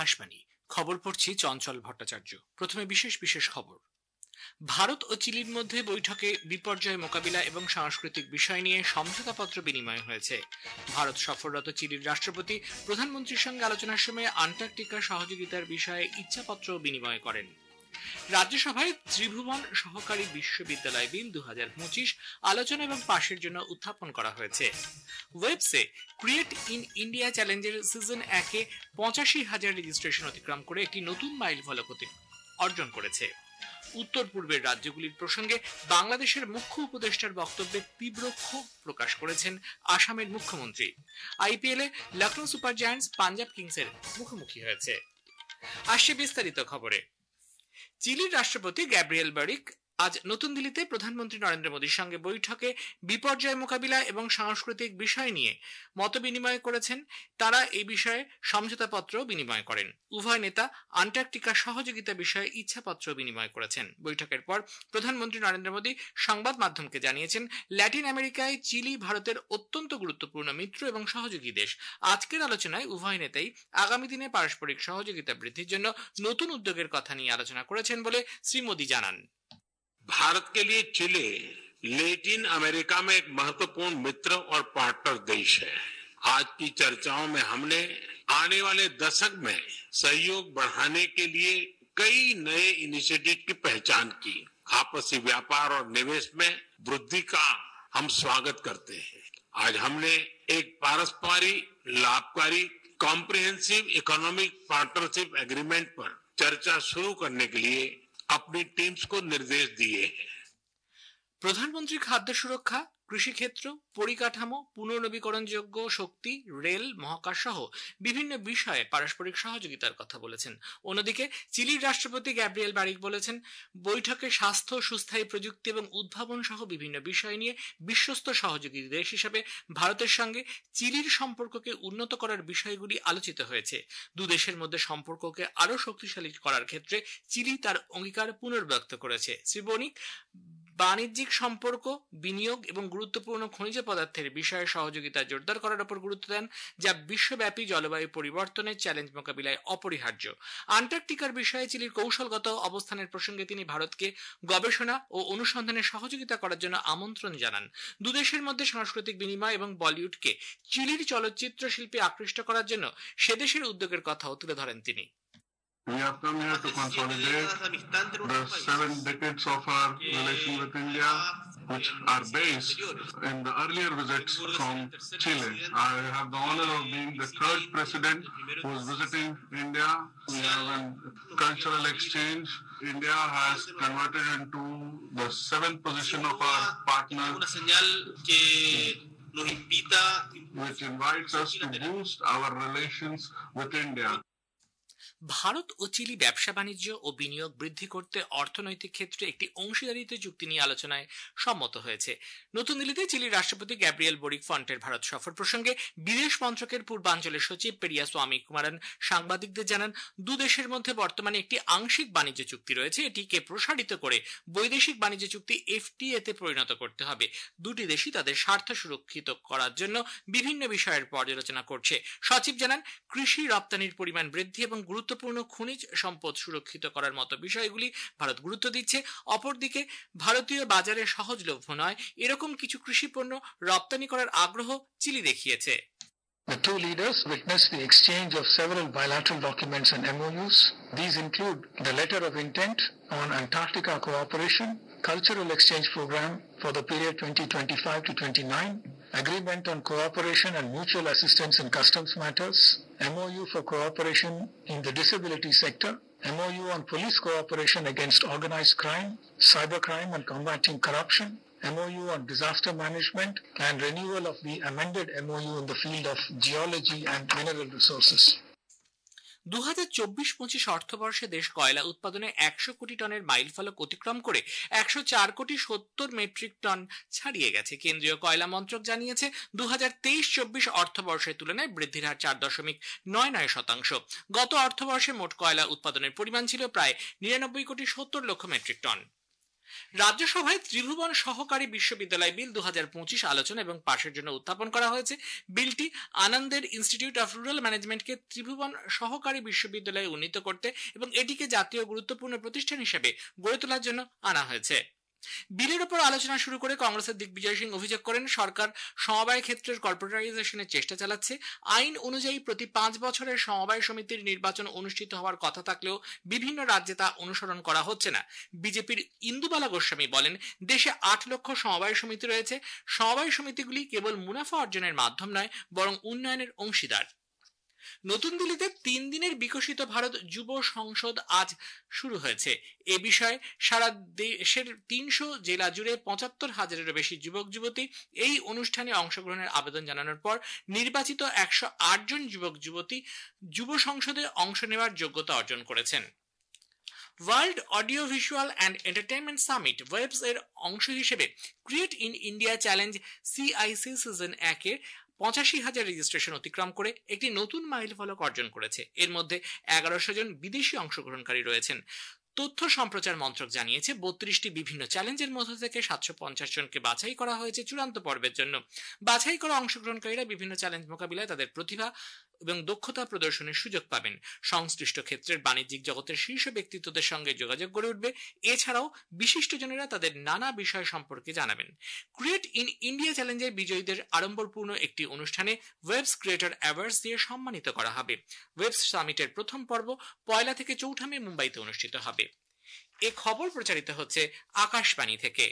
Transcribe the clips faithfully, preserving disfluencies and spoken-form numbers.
আকাশবাণী খবর পড়ছি চঞ্চল ভট্টাচার্য। প্রথমে বিশেষ বিশেষ খবর। ভারত ও চিলির মধ্যে বৈঠকে বিপর্যয় মোকাবিলা এবং সাংস্কৃতিক বিষয় নিয়ে সমঝোতাপত্র বিনিময় হয়েছে। ভারত সফররত চিলির রাষ্ট্রপতি প্রধানমন্ত্রীর সঙ্গে আলোচনার সময় আন্টার্কটিকা সহযোগিতার বিষয়ে ইচ্ছাপত্র বিনিময় করেন। রাজ্যসভায় ত্রিভুবন সহকারী বিশ্ববিদ্যালয় বিল দু হাজার পঁচিশ আলোচনা এবং পাশের জন্য উত্থাপন করা হয়েছে। ওয়েবসে ক্রিয়েট ইন ইন্ডিয়া চ্যালেঞ্জের সিজন একে পঁচাশি হাজার রেজিস্ট্রেশন অতিক্রম করে একটি নতুন মাইল ফলক অর্জন করেছে। উত্তর পূর্বের রাজ্যগুলির প্রসঙ্গে বাংলাদেশের মুখ্য উপদেষ্টার বক্তব্যে তীব্র ক্ষোভ প্রকাশ করেছেন আসামের মুখ্যমন্ত্রী। আইপিএলে লখনৌ সুপার জায়ান্টস পাঞ্জাব কিংসের মুখোমুখি হয়েছে। আসছে বিস্তারিত খবরে। চিলির রাষ্ট্রপতি গ্যাব্রিয়েল বরিক আজ নতুন দিল্লিতে প্রধানমন্ত্রী নরেন্দ্র মোদীর সঙ্গে বৈঠকে বিপর্যয় মোকাবিলা এবং সাংস্কৃতিক বিষয় নিয়ে মত বিনিময় করেছেন। তারা এই বিষয়ে সমঝোতাপত্র বিনিময় করেন। উভয় নেতা আন্টার্কটিকা সহযোগিতা বিষয়ে ইচ্ছাপত্র বিনিময় করেছেন। বৈঠকের পর প্রধানমন্ত্রী নরেন্দ্র মোদী সংবাদ মাধ্যমকে জানিয়েছেন, ল্যাটিন আমেরিকায় চিলি ভারতের অত্যন্ত গুরুত্বপূর্ণ মিত্র এবং সহযোগী দেশ। আজকের আলোচনায় উভয় নেতাই আগামী দিনে পারস্পরিক সহযোগিতা বৃদ্ধির জন্য নতুন উদ্যোগের কথা নিয়ে আলোচনা করেছেন বলে শ্রী মোদী জানান। भारत के लिए चिली लैटिन अमेरिका में एक महत्वपूर्ण मित्र और पार्टनर देश है। आज की चर्चाओं में हमने आने वाले दशक में सहयोग बढ़ाने के लिए कई नए इनिशिएटिव की पहचान की। आपसी व्यापार और निवेश में वृद्धि का हम स्वागत करते हैं। आज हमने एक पारस्परिक लाभकारी कॉम्प्रिहेंसिव इकोनॉमिक पार्टनरशिप एग्रीमेंट पर चर्चा शुरू करने के लिए अपनी टीम्स को निर्देश दिए हैं। প্রধানমন্ত্রী খাদ্য সুরক্ষা, কৃষিক্ষেত্র, পরিকাঠামো, পুনর্নবীকরণযোগ্য শক্তি, রেল, মহাকাশ সহ বিভিন্ন বিষয়ে পারস্পরিক সহযোগিতার কথা বলেছেন। অন্যদিকে চিলির রাষ্ট্রপতি গ্যাব্রিয়েল বরিক বলেছেন, বৈঠকে স্বাস্থ্য, সুস্থায়ী প্রযুক্তি এবং উদ্ভাবন সহ বিভিন্ন বিষয় নিয়ে বিশ্বস্ত সহযোগী দেশ হিসেবে ভারতের সঙ্গে চিলির সম্পর্ককে উন্নত করার বিষয়গুলি আলোচিত হয়েছে। দু দেশের মধ্যে সম্পর্ককে আরো শক্তিশালী করার ক্ষেত্রে চিলি তার অঙ্গীকার পুনর্ব্যক্ত করেছে। শ্রী বরিক বাণিজ্যিক সম্পর্ক, বিনিয়োগ এবং গুরুত্বপূর্ণ খনিজ পদার্থের বিষয়ে সহযোগিতা জোরদার করার উপর গুরুত্ব দেন, যা বিশ্বব্যাপী জলবায়ু পরিবর্তনের চ্যালেঞ্জ মোকাবিলায় অপরিহার্য। আন্টার্কটিকার বিষয়ে চিলির কৌশলগত অবস্থানের প্রসঙ্গে তিনি ভারতকে গবেষণা ও অনুসন্ধানে সহযোগিতা করার জন্য আমন্ত্রণ জানান। দুদেশের মধ্যে সাংস্কৃতিক বিনিময় এবং বলিউডকে চিলির চলচ্চিত্র শিল্পে আকৃষ্ট করার জন্য সেদেশের উদ্যোগের কথাও তুলে ধরেন তিনি। We have come here to consolidate the seven decades of our relation with India, which are based in the earlier visits from Chile. I have the honor of being the third president who is visiting India. We have a cultural exchange. India has converted into the seventh position of our partner, which invites us to boost our relations with India. Bharat ও Chile ব্যবসা বাণিজ্য ও বিনিয়োগ বৃদ্ধি করতে অর্থনৈতিক ক্ষেত্রে একটি অংশীদারিত্ব চুক্তি নিয়ে আলোচনায় সম্মত হয়েছে। নতুন দিল্লিতে চিলির রাষ্ট্রপতি গ্যাব্রিয়েল বরিক ফন্টের ভারত সফর প্রসঙ্গে বিদেশ মন্ত্রকের পূর্বাঞ্চলের সচিব পেরিয়া স্বামী কুমারন সাংবাদিকদের জানান, দু দেশের মধ্যে বর্তমানে একটি আংশিক বাণিজ্য চুক্তি রয়েছে। এটিকে প্রসারিত করে বৈদেশিক বাণিজ্য চুক্তি এফটিএ তে পরিণত করতে হবে। দুটি দেশই তাদের স্বার্থ সুরক্ষিত করার জন্য বিভিন্ন বিষয়ের পর্যালোচনা করছে। সচিব জানান, কৃষি রপ্তানির পরিমাণ বৃদ্ধি এবং গুরুত্ব গুরুত্বপূর্ণ খনিজ সম্পদ সুরক্ষিত করার মতো বিষয়গুলি ভারত গুরুত্ব দিচ্ছে। অপরদিকে ভারতীয় বাজারে সহজলভ্য নয় এরকম কিছু কৃষি পণ্য রপ্তানি করার আগ্রহ চিলি দেখিয়েছে। The two leaders witnessed the exchange of several bilateral documents and M O Us. These include the letter of intent on Antarctica cooperation, cultural exchange program for the period twenty twenty-five to twenty-nine, agreement on cooperation and mutual assistance in customs matters, M O U for cooperation in the disability sector, M O U on police cooperation against organized crime, cybercrime and combating corruption, M O U on disaster management, and renewal of the amended M O U in the field of geology and mineral resources. দু হাজার চব্বিশ পঁচিশ অর্থবর্ষে দেশ কয়লা উৎপাদনে একশো কোটি টনের মাইলফলক অতিক্রম করে একশো চার কোটি সত্তর মেট্রিক টন ছাড়িয়ে গেছে। কেন্দ্রীয় কয়লা মন্ত্রক জানিয়েছে, দু হাজার তেইশ চব্বিশ অর্থবর্ষের তুলনায় বৃদ্ধির হার চার দশমিক নয় নয় শতাংশ। গত অর্থবর্ষে মোট কয়লা উৎপাদনের পরিমাণ ছিল প্রায় নিরানব্বই কোটি সত্তর লক্ষ মেট্রিক টন। রাজ্যসভায় ত্রিভুবন সহকারী বিশ্ববিদ্যালয় বিল দু হাজার পঁচিশ আলোচনা এবং পাশের জন্য উত্থাপন করা হয়েছে। বিলটি আনন্দের ইনস্টিটিউট অফ রুরাল ম্যানেজমেন্টকে ত্রিভুবন সহকারী বিশ্ববিদ্যালয়ে উন্নীত করতে এবং এটিকে জাতীয় গুরুত্বপূর্ণ প্রতিষ্ঠান হিসেবে গড়ে তোলার জন্য আনা হয়েছে। বিলের উপর আলোচনা শুরু করে কংগ্রেসের দিগ্বিজয় সিং অভিযোগ করেন, সরকার সমবায় ক্ষেত্রের কর্পোরেটাইজেশনের চেষ্টা চালাচ্ছে। আইন অনুযায়ী প্রতি পাঁচ বছরের সমবায় সমিতির নির্বাচন অনুষ্ঠিত হওয়ার কথা থাকলেও বিভিন্ন রাজ্যে তা অনুসরণ করা হচ্ছে না। বিজেপির ইন্দুবালা গোস্বামী বলেন, দেশে আট লক্ষ সমবায় সমিতি রয়েছে। সমবায় সমিতিগুলি কেবল মুনাফা অর্জনের মাধ্যম নয়, বরং উন্নয়নের অংশীদার। নতুন দিল্লিতে তিন দিনের বিকশিত ভারত যুব সংসদ আজ শুরু হয়েছে। এ বিষয়ে সারা দেশের তিনশো জেলা জুড়ে পঁচাত্তর হাজারেরও বেশি যুবক যুবতী এই অনুষ্ঠানে অংশগ্রহণের আবেদন জানানোর পর নির্বাচিত একশো আট জন যুবক যুবতী যুব সংসদে অংশ নেওয়ার যোগ্যতা অর্জন করেছেন। World audio visual and entertainment summit WAVES এর অংশ হিসেবে create in India challenge CIC season একের পঁচাশি হাজার রেজিস্ট্রেশন অতিক্রম করে একটি নতুন মাইল ফলক অর্জন করেছে। এর মধ্যে এগারোশো জন বিদেশি অংশগ্রহণকারী রয়েছেন। তথ্য সম্প্রচার মন্ত্রক জানিয়েছে, বত্রিশটি বিভিন্ন চ্যালেঞ্জের মধ্যে থেকে সাতশো পঞ্চাশ জনকে বাছাই করা হয়েছে চূড়ান্ত পর্বের জন্য। বাছাই করা অংশগ্রহণকারীরা বিভিন্ন চ্যালেঞ্জ মোকাবিলায় তাদের প্রতিভা এবং দক্ষতা প্রদর্শনের সুযোগ পাবেন। সংশ্লিষ্ট ক্ষেত্রের বাণিজ্যিক জগতের শীর্ষ ব্যক্তিত্বদের সঙ্গে যোগাযোগ গড়ে উঠবে। এছাড়াও বিশিষ্টজনেরা তাদের নানা বিষয় সম্পর্কে জানাবেন। ক্রিয়েট ইন ইন্ডিয়া চ্যালেঞ্জের বিজয়ীদের আড়ম্বরপূর্ণ একটি অনুষ্ঠানে ওয়েবস ক্রিয়েটর অ্যাওয়ার্ডস দিয়ে সম্মানিত করা হবে। ওয়েবস সামিটের প্রথম পর্ব পয়লা থেকে চৌঠা মে মুম্বাইতে অনুষ্ঠিত হবে। এ খবর প্রচারিত হচ্ছে আকাশবাণী থেকে।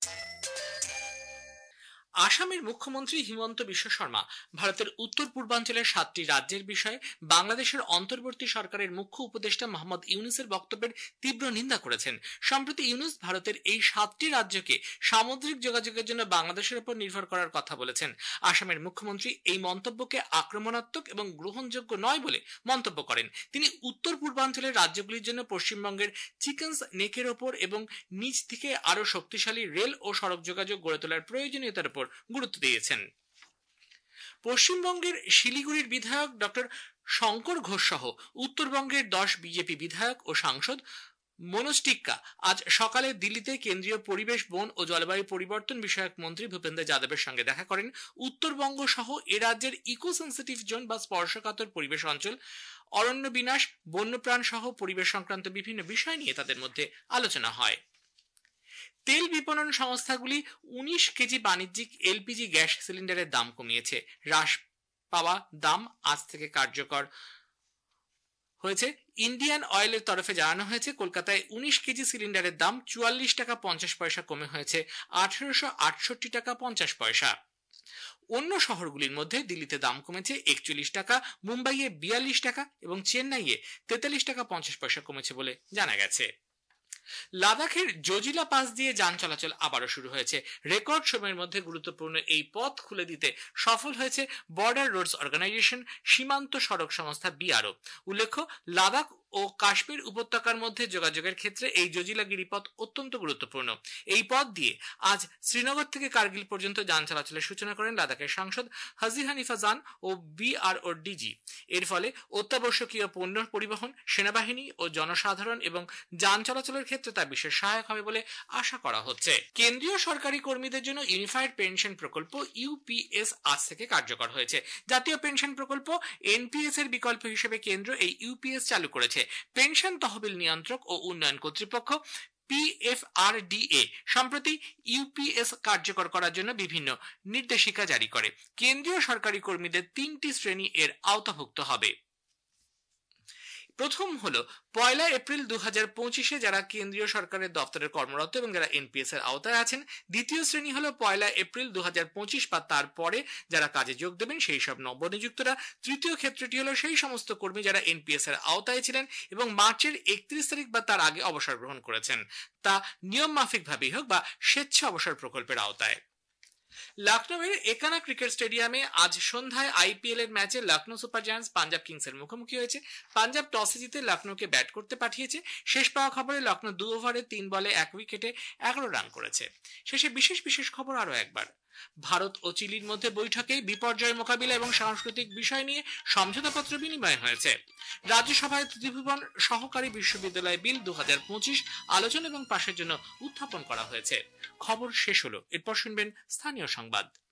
আসামের মুখ্যমন্ত্রী হিমন্ত বিশ্ব শর্মা ভারতের উত্তর পূর্বাঞ্চলের সাতটি রাজ্যের বিষয়ে বাংলাদেশের অন্তর্বর্তী সরকারের মুখ্য উপদেষ্টা মোহাম্মদ ইউনূসের বক্তব্যের তীব্র নিন্দা করেছেন। সম্প্রতি ইউনূস ভারতের এই সাতটি রাজ্যকে সামুদ্রিক যোগাযোগের জন্য বাংলাদেশের উপর নির্ভর করার কথা বলেছেন। আসামের মুখ্যমন্ত্রী এই মন্তব্যকে আক্রমণাত্মক এবং গ্রহণযোগ্য নয় বলে মন্তব্য করেন। তিনি উত্তর পূর্বাঞ্চলের রাজ্যগুলির জন্য পশ্চিমবঙ্গের চিকেন্স নেকের ওপর এবং নিচ থেকে আরো শক্তিশালী রেল ও সড়ক যোগাযোগ গড়ে তোলার প্রয়োজনীয়তার উপর গুরুত্ব দিয়েছেন। পশ্চিমবঙ্গের শিলিগুড়ির বিধায়ক ডক্টর শঙ্কর ঘোষ সহ উত্তরবঙ্গের দশ বিজেপি বিধায়ক ও সাংসদ মনোজ টিক্কা আজ সকালে দিল্লিতে কেন্দ্রীয় পরিবেশ, বন ও জলবায়ু পরিবর্তন বিষয়ক মন্ত্রী ভূপেন্দ্র যাদবের সঙ্গে দেখা করেন। উত্তরবঙ্গ সহ এ রাজ্যের ইকো সেন্সিটিভ জোন বা স্পর্শকাতর পরিবেশ অঞ্চল, অরণ্য বিনাশ, বন্যপ্রাণ সহ পরিবেশ সংক্রান্ত বিভিন্ন বিষয় নিয়ে তাদের মধ্যে আলোচনা হয়। তেল বিপণন সংস্থাগুলি উনিশ কেজি বাণিজ্যিক এলপিজি গ্যাস সিলিন্ডারের দাম কমিয়েছে। হ্রাস পাওয়া দাম আজ থেকে কার্যকর হয়েছে। ইন্ডিয়ান অয়েলের তরফে জানানো হয়েছে, কলকাতায় উনিশ কেজি সিলিন্ডারের দাম চুয়াল্লিশ টাকা পঞ্চাশ পয়সা কমে হয়েছে আঠারোশো আটষট্টি টাকা পঞ্চাশ পয়সা। অন্য শহরগুলির মধ্যে দিল্লিতে দাম কমেছে একচল্লিশ টাকা, মুম্বাইয়ে বিয়াল্লিশ টাকা এবং চেন্নাইয়ে তেতাল্লিশ টাকা পঞ্চাশ পয়সা কমেছে বলে জানা গেছে। লাদাখের জজিলা পাস দিয়ে যান চলাচল আবারও শুরু হয়েছে। রেকর্ড সময়ের মধ্যে গুরুত্বপূর্ণ এই পথ খুলে দিতে সফল হয়েছে বর্ডার রোডস অর্গানাইজেশন, সীমান্ত সড়ক সংস্থা বিআরও। উল্লেখ্য, লাদাখ ও কাশ্মীর উপত্যকার মধ্যে যোগাযোগের ক্ষেত্রে এই জজিলা গিরিপথ অত্যন্ত গুরুত্বপূর্ণ। এই পথ দিয়ে আজ শ্রীনগর থেকে কার্গিল পর্যন্ত যান চলাচলের সূচনা করেন লাদাখের সাংসদ হাজি হানিফা জান ও বিআরও ডিজি। এর ফলে অত্যাবশ্যকীয় পণ্য পরিবহন, সেনাবাহিনী ও জনসাধারণ এবং যান চলাচলের ক্ষেত্রে তা বিশেষ সহায়ক হবে বলে আশা করা হচ্ছে। কেন্দ্রীয় সরকারি কর্মীদের জন্য ইউনিফাইড পেনশন প্রকল্প ইউপিএস আজ থেকে কার্যকর হয়েছে। জাতীয় পেনশন প্রকল্প এনপিএস এর বিকল্প হিসেবে কেন্দ্র এই ইউপিএস চালু করেছে। পেনশন তহবিল নিয়ন্ত্রক ও উন্নয়ন কর্তৃপক্ষ পিএফআরডিএ সম্প্রতি ইউপিএস কার্যকর করার জন্য বিভিন্ন নির্দেশিকা জারি করে। কেন্দ্রীয় সরকারি কর্মীদের তিনটি শ্রেণী এর আওতাভুক্ত হবে। প্রথম হলো পয়লা এপ্রিল দু হাজার পঁচিশে যারা কেন্দ্রীয় সরকারের দপ্তরে কর্মরত এবং যারা এনপিএস এর আওতায় আছেন। দ্বিতীয় শ্রেণী হলো পয়লা এপ্রিল দু হাজার পঁচিশ বা তারপরে যারা কাজে যোগ দেবেন সেই সব নবনিযুক্তরা। তৃতীয় ক্ষেত্রটি হলো সেই সমস্ত কর্মী যারা এনপিএস এর আওতায় ছিলেন এবং মার্চের একত্রিশ তারিখ বা তার আগে অবসর গ্রহণ করেছেন, তা নিয়ম মাফিক ভাবেই হোক বা স্বেচ্ছা অবসর প্রকল্পের আওতায়। লখনৌয়ের একানা ক্রিকেট স্টেডিয়ামে আজ সন্ধ্যায় আইপিএল এর ম্যাচে লখনৌ সুপার জায়ান্টস পাঞ্জাব কিংসের মুখোমুখি হয়েছে। পাঞ্জাব টসে জিতে লখনৌকে ব্যাট করতে পাঠিয়েছে। শেষ পাওয়া খবরে লখনৌ দু ওভারে তিন বলে এক উইকেটে এগারো রান করেছে। শেষে বিশেষ বিশেষ খবর আরো একবার। ভারত ও চিলির মধ্যে বৈঠকে বিপর্যয় মোকাবিলা এবং সাংস্কৃতিক বিষয় নিয়ে সমঝোতাপত্র বিনিময় হয়েছে। রাজ্যসভায় তৃতীয়ভুবন সহকারী বিশ্ববিদ্যালয় বিল দু হাজার পঁচিশ আলোচনা এবং পাশের জন্য উত্থাপন করা হয়েছে। খবর শেষ হলো, এরপর শুনবেন স্থানীয় সংবাদ।